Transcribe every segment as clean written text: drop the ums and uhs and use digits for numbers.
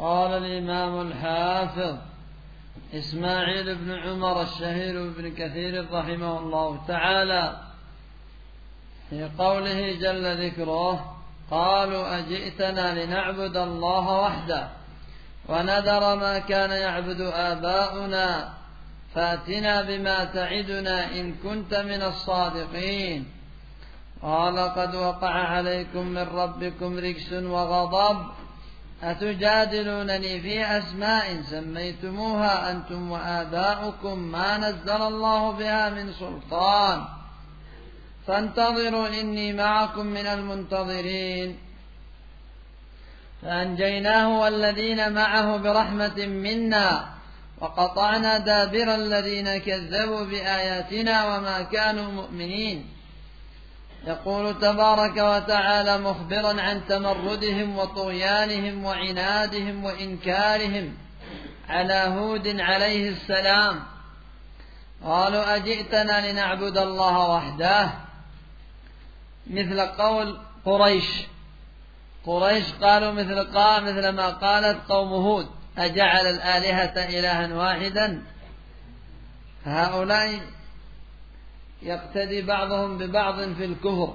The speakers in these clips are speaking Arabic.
قال الإمام الحافظ إسماعيل بن عمر الشهير بن كثير رحمه الله تعالى في قوله جل ذكره: قالوا أجئتنا لنعبد الله وحده ونذر ما كان يعبد آباؤنا فأتنا بما تعدنا إن كنت من الصادقين. قال: قد وقع عليكم من ربكم رجس وغضب أتجادلونني في أسماء سميتموها أنتم وآباؤكم ما نزل الله بها من سلطان فانتظروا إني معكم من المنتظرين. فأنجيناه والذين معه برحمة منا وقطعنا دابر الذين كذبوا بآياتنا وما كانوا مؤمنين. يقول تبارك وتعالى مخبرا عن تمردهم وطغيانهم وعنادهم وإنكارهم على هود عليه السلام. قالوا أجئتنا لنعبد الله وحده، مثل قول قريش قالوا مثل ما قالت قوم هود: أجعل الآلهة إلها واحدا. هؤلاء يقتدي بعضهم ببعض في الكفر،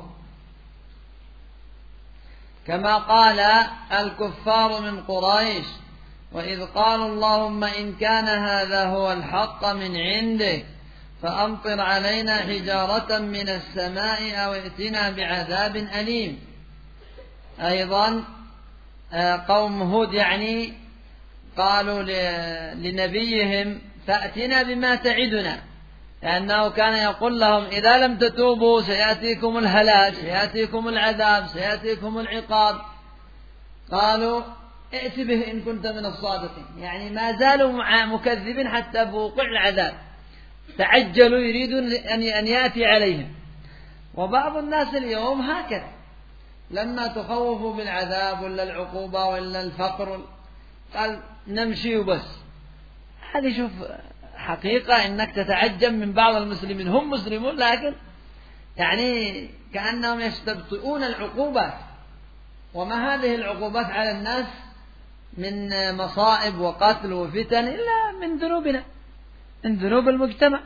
كما قال الكفار من قريش: وإذ قالوا اللهم إن كان هذا هو الحق من عندك فأمطر علينا حجارة من السماء أو ائتنا بعذاب أليم. أيضا قوم هود يعني قالوا لنبيهم: فأتنا بما تعدنا، لأنه كان يقول لهم: إذا لم تتوبوا سيأتيكم الهلاك، سيأتيكم العذاب، سيأتيكم العقاب. قالوا: ائت به إن كنت من الصادقين، يعني ما زالوا مكذبين حتى بوقوع العذاب، تعجلوا يريدون أن يأتي عليهم. وبعض الناس اليوم هكذا، لما تخوفوا بالعذاب ولا العقوبة ولا الفقر قال نمشي وبس. هذه شوف حقيقة إنك تتعجب من بعض المسلمين، هم مسلمون لكن يعني كأنهم يستبطئون العقوبات. وما هذه العقوبات على الناس من مصائب وقتل وفتن إلا من ذنوبنا، من ذنوب المجتمع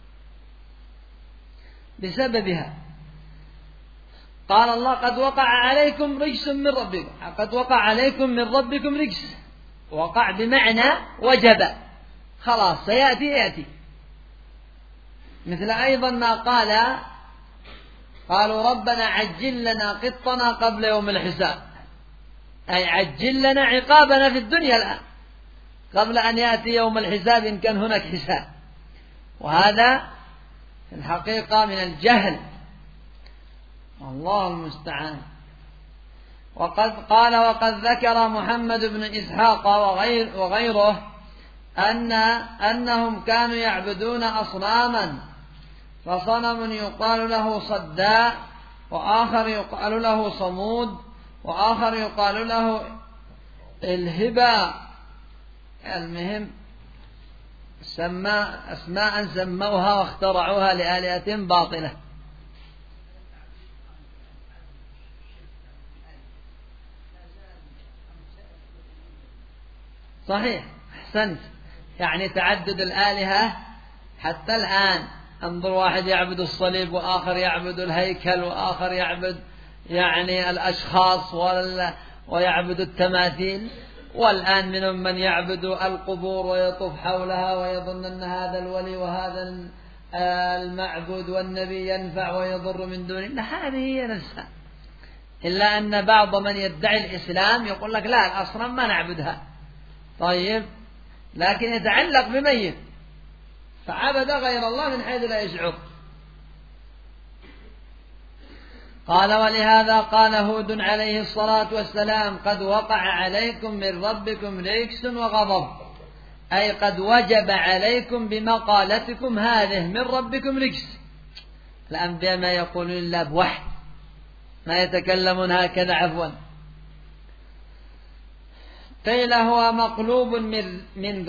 بسببها. قال الله: قد وقع عليكم رجس من ربكم، قد وقع عليكم من ربكم رجس. وقع بمعنى وجب، خلاص سيأتي. مثل أيضا ما قالوا ربنا عجل لنا قطنا قبل يوم الحساب، أي عجل لنا عقابنا في الدنيا الآن قبل أن يأتي يوم الحساب إن كان هناك حساب. وهذا في الحقيقة من الجهل، الله المستعان. وقد ذكر محمد بن إسحاق وغيره أنهم كانوا يعبدون أصناما، فصنم يقال له صداء، وآخر يقال له صمود، وآخر يقال له الهبا. المهم أسماء سموها واخترعوها لآلهة باطلة. صحيح، أحسنت، يعني تعدد الآلهة حتى الآن. انظر، واحد يعبد الصليب، وآخر يعبد الهيكل، وآخر يعبد يعني الأشخاص ويعبد التماثيل. والآن منهم من يعبد القبور ويطوف حولها ويظن أن هذا الولي وهذا المعبود والنبي ينفع ويضر من دون الله. هذه هي نفسها، إلا أن بعض من يدعي الإسلام يقول لك لا، الأصنام ما نعبدها. طيب، لكن يتعلق بميت فعبد غير الله من حيث لا يشعر. قال: ولهذا قال هود عليه الصلاة والسلام: قد وقع عليكم من ربكم رجس وغضب، أي قد وجب عليكم بمقالتكم هذه من ربكم رجس. الأنبياء ما يقولون إلا بوحي، ما يتكلمون هكذا عفوا. قيل هو مقلوب من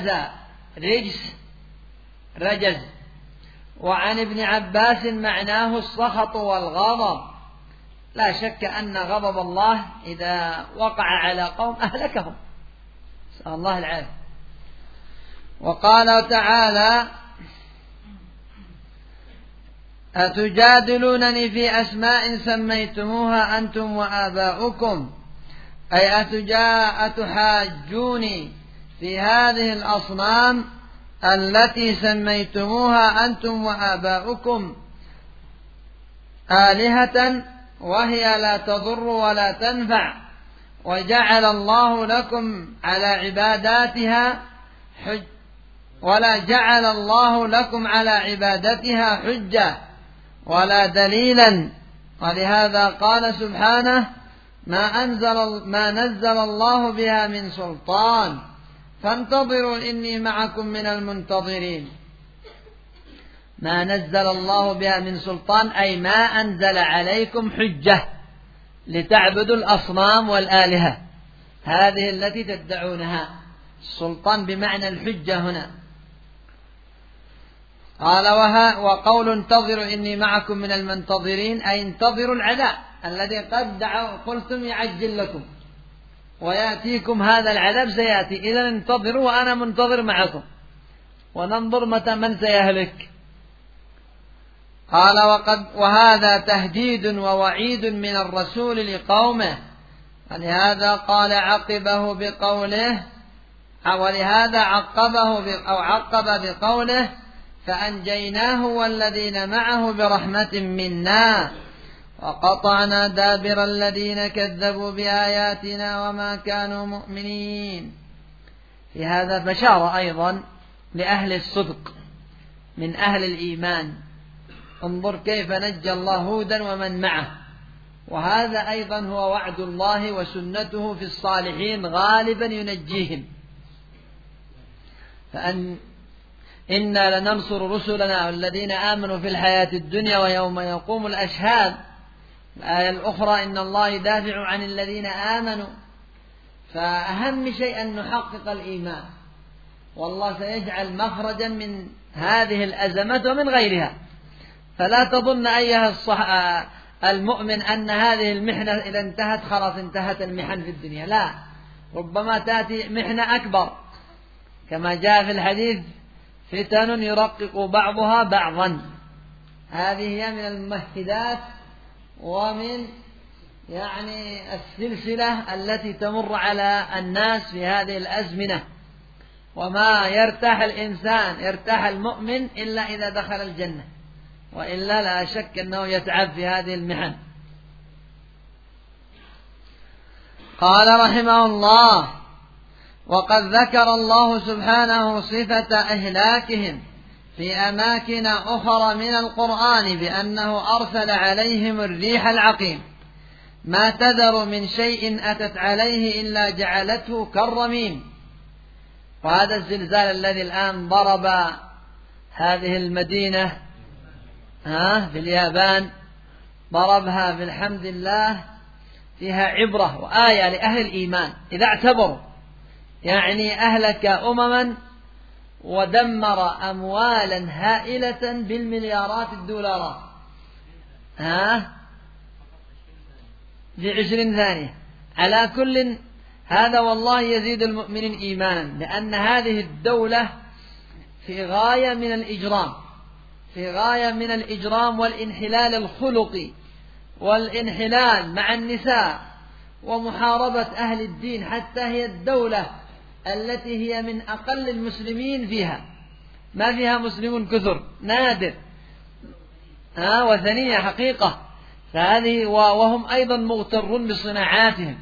رجز. وعن ابن عباس معناه السخط والغضب. لا شك أن غضب الله إذا وقع على قوم أهلكهم، نسأل الله العافية. وقال تعالى: أتجادلونني في أسماء سميتموها أنتم وآباؤكم، أي أتحاجوني في هذه الأصنام التي سميتموها أنتم وآباؤكم آلهة وهي لا تضر ولا تنفع، وجعل الله لكم على عباداتها ولا جعل الله لكم على عبادتها حجة ولا دليلا. ولهذا قال سبحانه: ما نزل الله بها من سلطان فانتظروا إني معكم من المنتظرين. ما نزل الله بها من سلطان أي ما أنزل عليكم حجة لتعبدوا الأصنام والآلهة هذه التي تدعونها. السلطان بمعنى الحجة هنا. قال: وقول انتظروا إني معكم من المنتظرين أي انتظروا العذاب الذي قد قلتم يعجل لكم ويأتيكم هذا العذاب سيأتي، إذن انتظروا وأنا منتظر معكم وننظر متى من سيهلك. قال: وهذا تهديد ووعيد من الرسول لقومه، ولهذا قال عقبه بقوله ولهذا عقب بقوله: فأنجيناه والذين معه برحمة منا وقطعنا دابر الذين كذبوا بآياتنا وما كانوا مؤمنين. في هذا بشارة أيضا لأهل الصدق من أهل الإيمان. انظر كيف نجى الله هودا ومن معه، وهذا أيضا هو وعد الله وسنته في الصالحين غالبا ينجيهم. إنا لننصر رسلنا والذين آمنوا في الحياة الدنيا ويوم يقوم الأشهاد. الآية الأخرى: إن الله يدافع عن الذين آمنوا. فأهم شيء أن نحقق الإيمان، والله سيجعل مخرجا من هذه الأزمات ومن غيرها. فلا تظن أيها المؤمن أن هذه المحنة إذا انتهت خلاص انتهت المحن في الدنيا، لا، ربما تأتي محنة أكبر كما جاء في الحديث: فتن يرقق بعضها بعضا. هذه هي من الممهدات ومن السلسلة التي تمر على الناس في هذه الأزمنة. وما يرتاح الإنسان يرتاح المؤمن إلا إذا دخل الجنة، وإلا لا شك أنه يتعب في هذه المحن. قال رحمه الله: وقد ذكر الله سبحانه صفة أهلاكهم في أماكن أخرى من القرآن بأنه أرسل عليهم الريح العقيم ما تذر من شيء أتت عليه إلا جعلته كالرميم. وهذا الزلزال الذي الآن ضرب هذه المدينة في اليابان ضربها بالحمد لله فيها عبرة وآية لأهل الإيمان إذا اعتبروا. أهلك أمما ودمر أموالا هائلة بالمليارات الدولارات في 20 ثانية. على كل هذا والله يزيد المؤمنين إيمانا، لأن هذه الدولة في غاية من الإجرام، في غاية من الإجرام والانحلال الخلقي والانحلال مع النساء ومحاربة أهل الدين، حتى هي الدولة التي هي من أقل المسلمين فيها، ما فيها مسلمون كثر، نادر، وثنية حقيقة. فهذه وهم أيضا مغترون بصناعاتهم.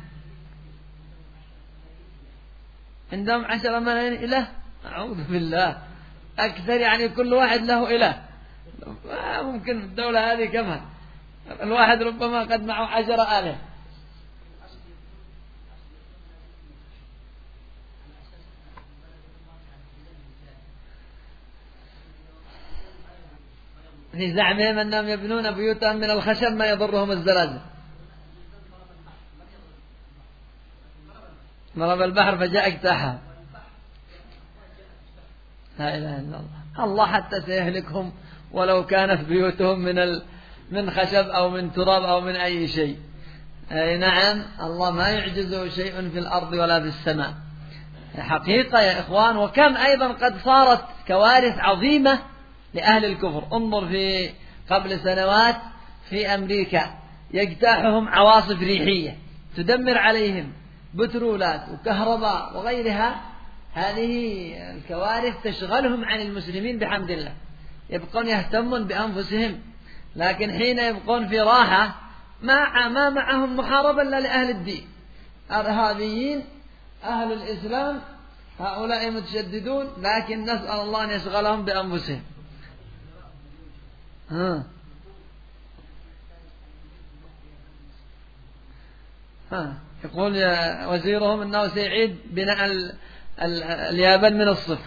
عندهم 10 ملايين إله، أعوذ بالله، أكثر، كل واحد له إله. ممكن الدولة هذه كمان الواحد ربما قد معه 10 آلاف. في زعمهم أنهم يبنون بيوتهم من الخشب ما يضرهم الزلازل. ضرب البحر فجاء اجتاحها. لا إله إلا الله. الله حتى سيهلكهم ولو كانت بيوتهم من خشب أو من تراب أو من أي شيء. أي نعم، الله ما يعجزه شيء في الأرض ولا في السماء. حقيقة يا إخوان. وكم أيضا قد صارت كوارث عظيمة لأهل الكفر. انظر في قبل سنوات في أمريكا يجتاحهم عواصف ريحية تدمر عليهم بترولات وكهرباء وغيرها. هذه الكوارث تشغلهم عن المسلمين بحمد الله، يبقون يهتمون بأنفسهم، لكن حين يبقون في راحة ما معهم محاربة إلا لأهل الدين، أرهابيين أهل الإسلام، هؤلاء متشددون، لكن نسأل الله أن يشغلهم بأنفسهم. يقول وزيرهم أنه سيعيد بناء اليابان من الصفر.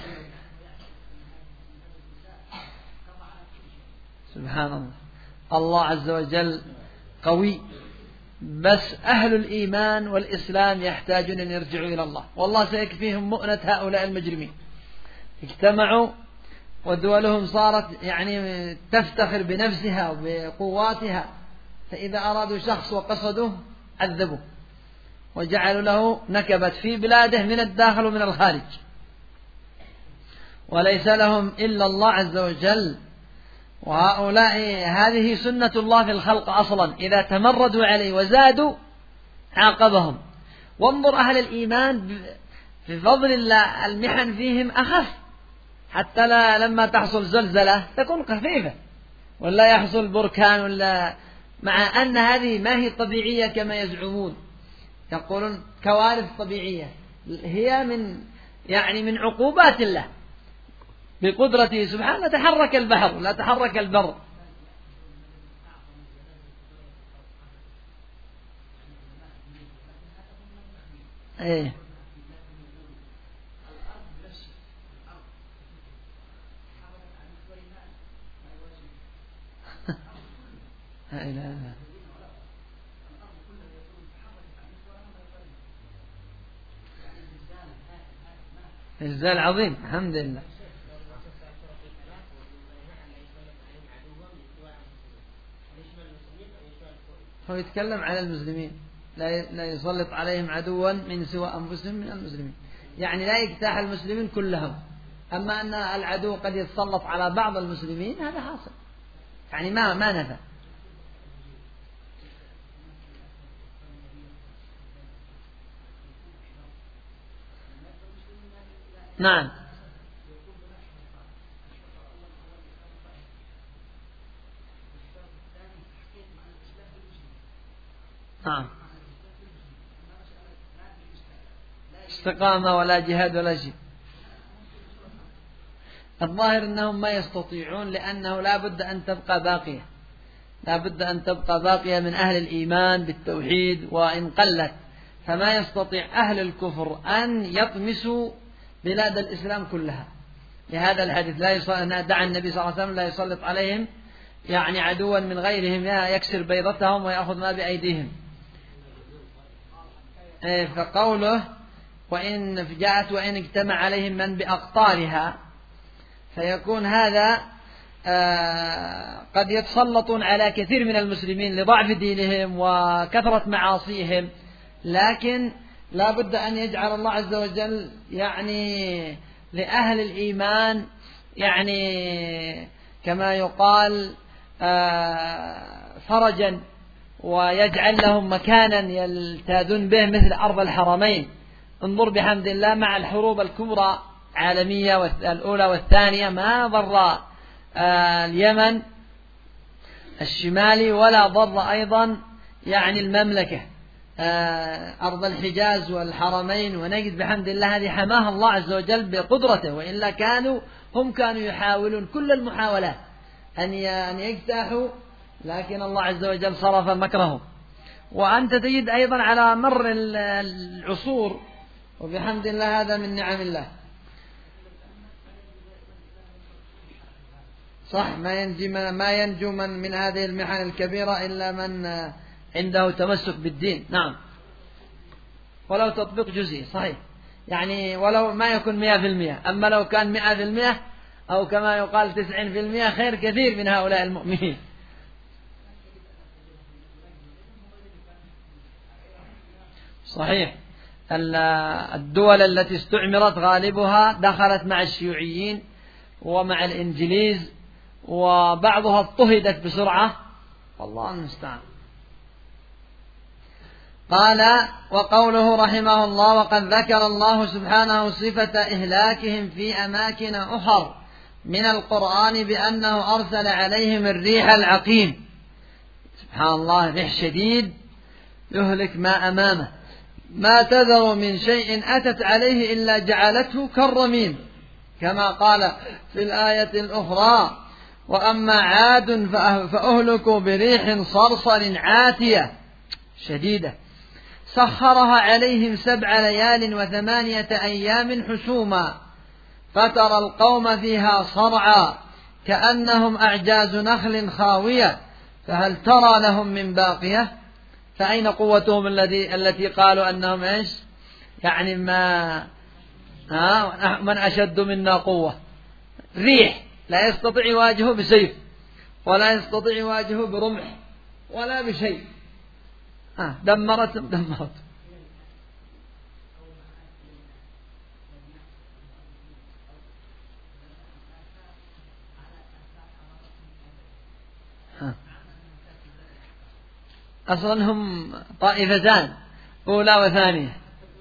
سبحان الله. الله عز وجل قوي، بس أهل الإيمان والإسلام يحتاجون أن يرجعوا إلى الله، والله سيكفيهم مؤنة هؤلاء المجرمين. اجتمعوا ودولهم صارت يعني تفتخر بنفسها وبقواتها، فإذا أرادوا شخص وقصدوه عذبوه وجعلوا له نكبة في بلاده من الداخل ومن الخارج، وليس لهم إلا الله عز وجل. وهؤلاء هذه سنة الله في الخلق أصلا، إذا تمردوا عليه وزادوا عاقبهم. وانظر أهل الإيمان في فضل الله المحن فيهم أخف، حتى لما تحصل زلزلة تكون خفيفة، ولا يحصل بركان، ولا مع أن هذه ما هي طبيعية كما يزعمون، يقولون كوارث طبيعية، هي من عقوبات الله بقدرته سبحانه. تحرك البحر لا تحرك البر. ايه زلزال عظيم الحمد لله. هو يتكلم على المسلمين، لا يسلط عليهم عدوا من سوى أنفسهم من المسلمين، يعني لا يجتاح المسلمين كلهم. أما أن العدو قد يتسلط على بعض المسلمين هذا حاصل، يعني ما نفع. نعم نعم، استقامة ولا جهاد ولا شيء. الظاهر أنهم ما يستطيعون، لأنه لا بد أن تبقى باقية، لا بد أن تبقى باقية من أهل الإيمان بالتوحيد، وإن قلت فما يستطيع أهل الكفر أن يطمسوا بلاد الإسلام كلها. لهذا الحديث دعا النبي صلى الله عليه وسلم لا يسلط عليهم يعني عدوا من غيرهم يكسر بيضتهم ويأخذ ما بأيديهم. فقوله وإن جاءت وإن اجتمع عليهم من بأقطارها، فيكون هذا قد يتسلطون على كثير من المسلمين لضعف دينهم وكثرة معاصيهم، لكن لا بد أن يجعل الله عز وجل يعني لأهل الإيمان يعني كما يقال فرجا، ويجعل لهم مكانا يلتاذون به مثل أرض الحرمين. انظر بحمد الله مع الحروب الكبرى عالمية الأولى والثانية ما ضر اليمن الشمالي ولا ضر أيضا يعني المملكة أرض الحجاز والحرمين، ونجد بحمد الله هذه حماها الله عز وجل بقدرته، وإلا هم كانوا يحاولون كل المحاولات أن يجتاحوا، لكن الله عز وجل صرف مكرهم. وأنت تجد أيضا على مر العصور، وبحمد الله هذا من نعم الله. صح، ما ينجو من هذه المحن الكبيرة إلا من عنده تمسك بالدين. نعم، ولو تطبيق جزئي صحيح، يعني ولو ما يكون 100%، أما لو كان 100% أو كما يقال 90% خير كثير من هؤلاء المؤمنين. صحيح. الدول التي استعمرت غالبها دخلت مع الشيوعيين ومع الإنجليز، وبعضها اضطهدت بسرعة، والله المستعان. قال: وقوله رحمه الله: وقد ذكر الله سبحانه صفة إهلاكهم في أماكن أخر من القرآن بأنه أرسل عليهم الريح العقيم. سبحان الله، ريح شديد يهلك ما أمامه، ما تذر من شيء أتت عليه إلا جعلته كالرميم، كما قال في الآية الأخرى: وأما عاد فأهلكوا بريح صرصر عاتية شديدة سخرها عليهم 7 ليال و8 أيام حسوما فترى القوم فيها صرعى كأنهم أعجاز نخل خاوية فهل ترى لهم من باقية. فأين قوتهم التي قالوا أنهم إيش يعني من أشد منا قوة؟ ريح لا يستطيع يواجهه بسيف ولا يستطيع يواجهه برمح ولا بشيء، دمرت. أصلا هم طائفتان، أولى وثانية.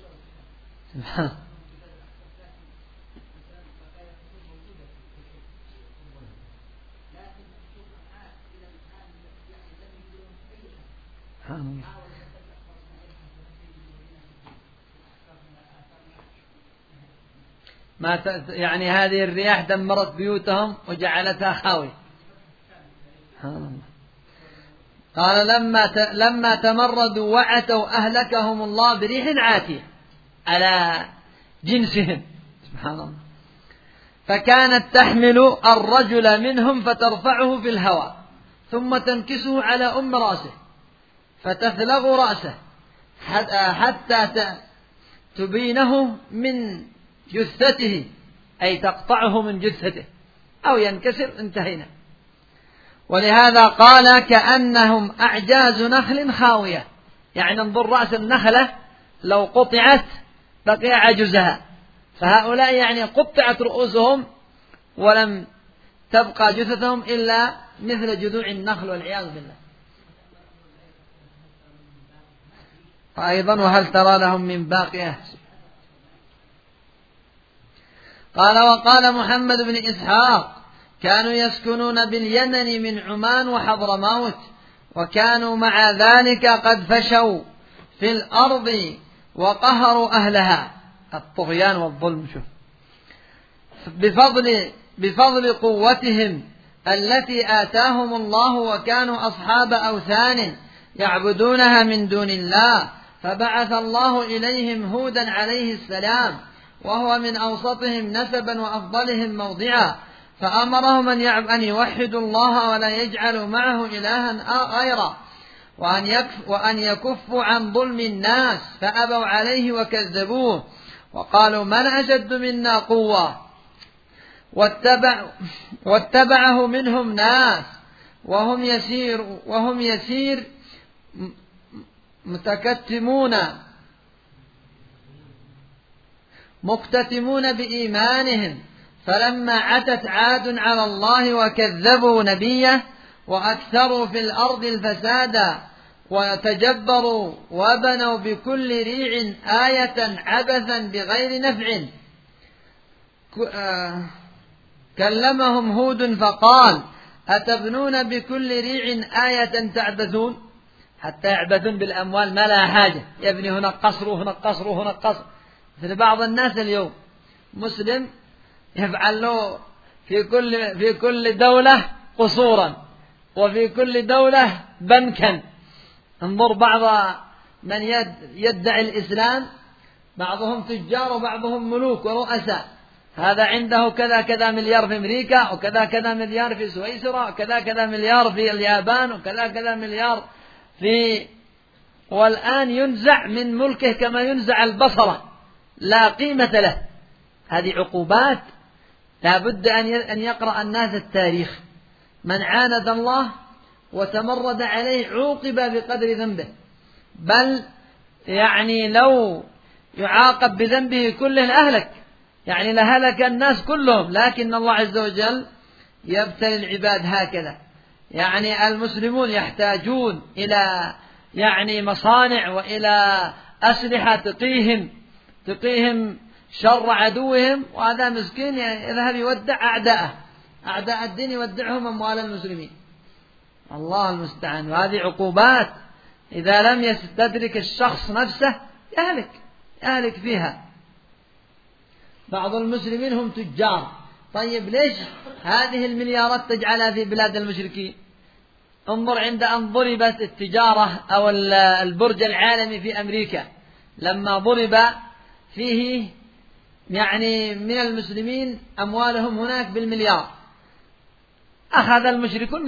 يعني هذه الرياح دمرت بيوتهم وجعلتها خاوية. قال: لما تمردوا وعتوا أهلكهم الله بريح عاتية على جنسهم. سبحان الله. فكانت تحمل الرجل منهم فترفعه في الهواء ثم تنكسه على رأسه فتثلغ رأسه حتى تبينه من جثته، أي تقطعه من جثته أو ينكسر، انتهينا. ولهذا قال: كأنهم أعجاز نخل خاوية، يعني انظر رأس النخلة لو قطعت بقي عجزها، فهؤلاء يعني قطعت رؤوسهم ولم تبقى جثثهم إلا مثل جذوع النخل والعياذ بالله. أيضا: وهل ترى لهم من باقية. قال: وقال محمد بن إسحاق: كانوا يسكنون باليمن من عمان وحضرموت، وكانوا مع ذلك قد فشوا في الأرض وقهروا أهلها، الطغيان والظلم. شوف، بفضل قوتهم التي آتاهم الله، وكانوا أصحاب أوثان يعبدونها من دون الله، فبعث الله إليهم هودا عليه السلام وهو من أوسطهم نسبا وأفضلهم موضعا، فأمرهم أن يوحدوا الله ولا يجعلوا معه إلها غيره، وأن يكفوا عن ظلم الناس، فأبوا عليه وكذبوه وقالوا: من أشد منا قوة. واتبعه منهم ناس وهم يسير مكتتمون بإيمانهم، فلما عتت عاد على الله وكذبوا نبيه وأكثروا في الأرض الفساد وتجبروا وبنوا بكل ريع آية عبثا بغير نفع، كلمهم هود فقال: أتبنون بكل ريع آية تعبثون، حتى يعبثون بالأموال ما لها حاجة، يبني هنا قصر وهنا قصر وهنا قصر. مثل بعض الناس اليوم مسلم يفعل له في كل دولة قصورا وفي كل دولة بنكا. انظر بعض من يدعي الإسلام، بعضهم تجار وبعضهم ملوك ورؤساء، هذا عنده كذا كذا مليار في أمريكا، وكذا كذا مليار في سويسرا، وكذا كذا مليار في اليابان، وكذا كذا مليار والآن ينزع من ملكه كما ينزع البصرة، لا قيمة له. هذه عقوبات لا بد أن يقرأ الناس التاريخ. من عاند الله وتمرد عليه عوقب بقدر ذنبه، بل يعني لو يعاقب بذنبه كله لأهلك، يعني لهلك الناس كلهم، لكن الله عز وجل يبتلي العباد هكذا. يعني المسلمون يحتاجون إلى يعني مصانع وإلى أسلحة تقيهم شر عدوهم، وهذا مسكين يذهب يودع أعداء الدين، يودعهم أموال المسلمين. الله المستعان. وهذه عقوبات إذا لم يستدرك الشخص نفسه يهلك فيها. بعض المسلمين هم تجار، طيب ليش هذه المليارات تجعلها في بلاد المشركين؟ انظر عند أن ضربت التجارة أو البرج العالمي في أمريكا، لما ضرب فيه يعني من المسلمين أموالهم هناك بالمليار، أخذ المشركون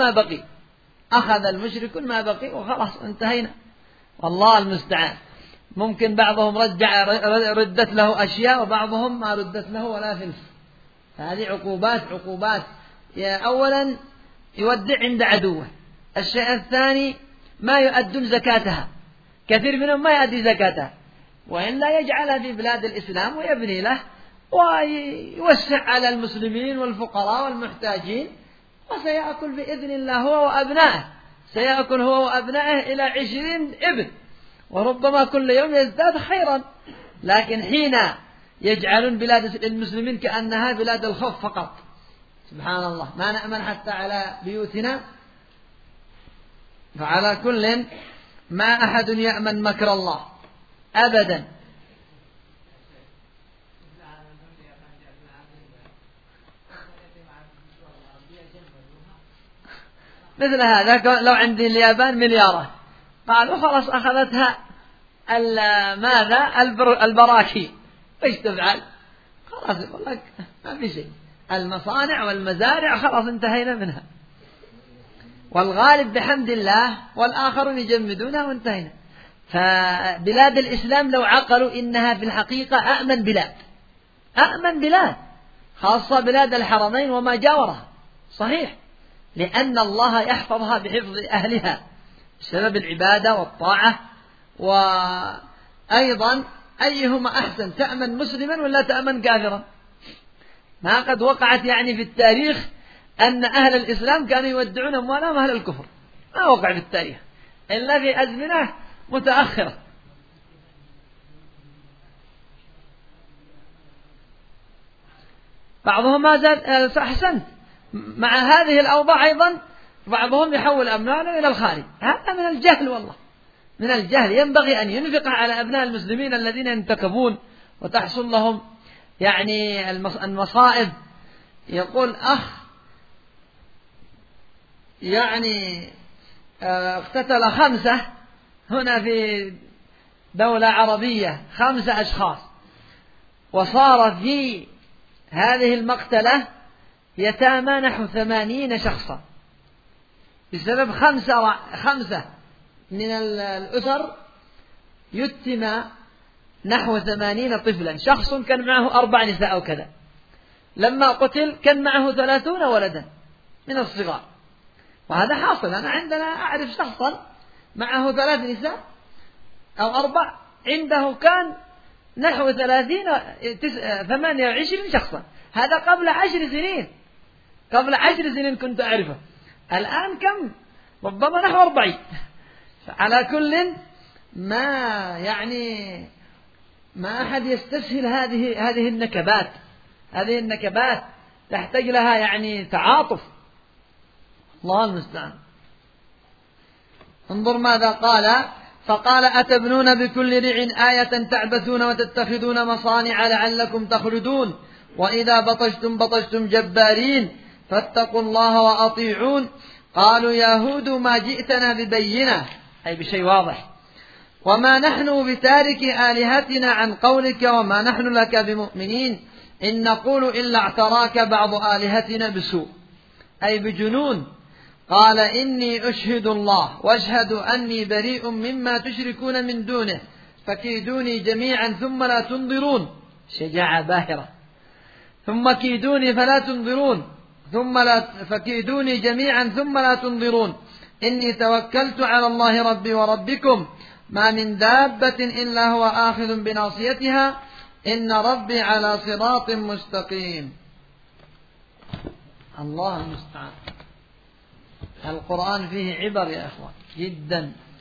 ما بقي وخلاص انتهينا. والله المستعان. ممكن بعضهم ردت له أشياء، وبعضهم ما ردت له ولا فلس. هذه عقوبات. أولا يودع عند عدوه. الشيء الثاني ما يؤدون زكاتها، كثير منهم ما يؤدي زكاتها، وإلا يجعلها في بلاد الإسلام ويبني له ويوسع على المسلمين والفقراء والمحتاجين، وسيأكل بإذن الله هو وأبنائه، سيأكل هو وأبنائه إلى 20 ابن، وربما كل يوم يزداد خيرا. لكن حين يجعلون بلاد المسلمين كأنها بلاد الخوف فقط، سبحان الله، ما نأمن حتى على بيوتنا. فعلى كل ما أحد يأمن مكر الله أبدا. مثل هذا لو عندي اليابان مليارات، قالوا خلاص أخذتها البراكين، ايش تفعل؟ خلاص يقول لك ما في شيء، المصانع والمزارع خلاص انتهينا منها، والغالب بحمد الله، والآخرون يجمدونها وانتهينا. فبلاد الإسلام لو عقلوا إنها في الحقيقة أأمن بلاد، خاصة بلاد الحرمين وما جاورها، صحيح، لأن الله يحفظها بحفظ أهلها بسبب العبادة والطاعة. وأيضا أيهما أحسن، تأمن مسلما ولا تأمن كافرا؟ ما قد وقعت يعني في التاريخ أن أهل الإسلام كانوا يودعون أموالهم أهل الكفر، ما وقع في التاريخ إلا في أزمنة متأخرة. بعضهم ما زال أحسنت مع هذه الأوضاع، أيضا بعضهم يحول أمواله إلى الخارج. هذا من الجهل، والله من الجهل. ينبغي أن ينفق على أبناء المسلمين الذين ينتكبون وتحصل لهم يعني المصائب. يقول أخ يعني اقتتل 5 هنا في دولة عربية، 5 أشخاص، وصار في هذه المقتلة يتامى نحو 80 شخصا بسبب 5 من الأسر يتم نحو 80 طفلا. شخص كان معه 4 نساء أو كذا، لما قتل كان معه 30 ولدا من الصغار. وهذا حاصل، أنا عندنا أعرف شخصا معه 3 نساء أو 4، عنده كان نحو 28 شخصا. هذا قبل 10 سنين، قبل 10 سنين كنت أعرفه، الآن كم؟ ربما نحو 40. على كل ما أحد يستسهل هذه النكبات. هذه النكبات تحتاج لها يعني تعاطف. الله المستعان. انظر ماذا قال، فقال أتبنون بكل ريع آية تعبثون وتتخذون مصانع لعلكم تخلدون وإذا بطشتم جبارين فاتقوا الله وأطيعون. قالوا يا هود ما جئتنا ببينة، أي بشيء واضح، وما نحن بتارك آلهتنا عن قولك وما نحن لك بمؤمنين إن نقول إلا اعتراك بعض آلهتنا بسوء، أي بجنون. قال إني أشهد الله وأشهد أني بريء مما تشركون من دونه فكيدوني جميعا ثم لا تنظرون. شجاعة باهرة. ثم كيدوني فلا تنظرون فكيدوني جميعا ثم لا تنظرون إني توكلت على الله ربي وربكم ما من دابة إلا هو آخذ بناصيتها إن ربي على صراط مستقيم. الله المستعان. القرآن فيه عبر يا أخوان جدا.